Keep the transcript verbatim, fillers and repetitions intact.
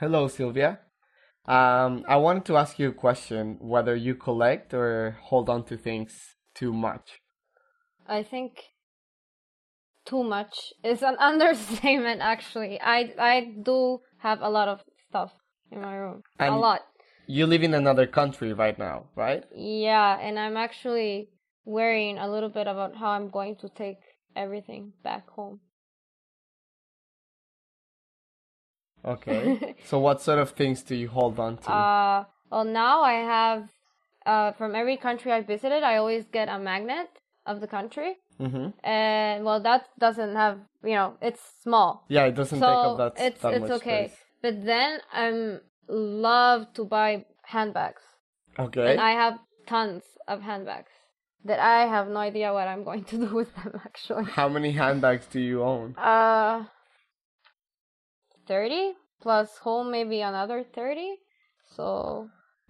Hello, Sylvia. Um, I wanted to ask you a question, whether you collect or hold on to things too much. I think too much is an understatement, actually. I I do have a lot of stuff in my room. A And lot. you live in another country right now, right? Yeah, and I'm actually worrying a little bit about how I'm going to take everything back home. Okay. So what sort of things do you hold on to? Uh, well, now I have, uh, from every country I visited, I always get a magnet of the country. Mm-hmm. And, well, that doesn't have, you know, it's small. Yeah, it doesn't take up So that it's that it's much okay. space. But then I'm love to buy handbags. And Okay. I have tons of handbags that I have no idea what I'm going to do with them, actually. How many handbags do you own? Uh, thirty plus home maybe another thirty. So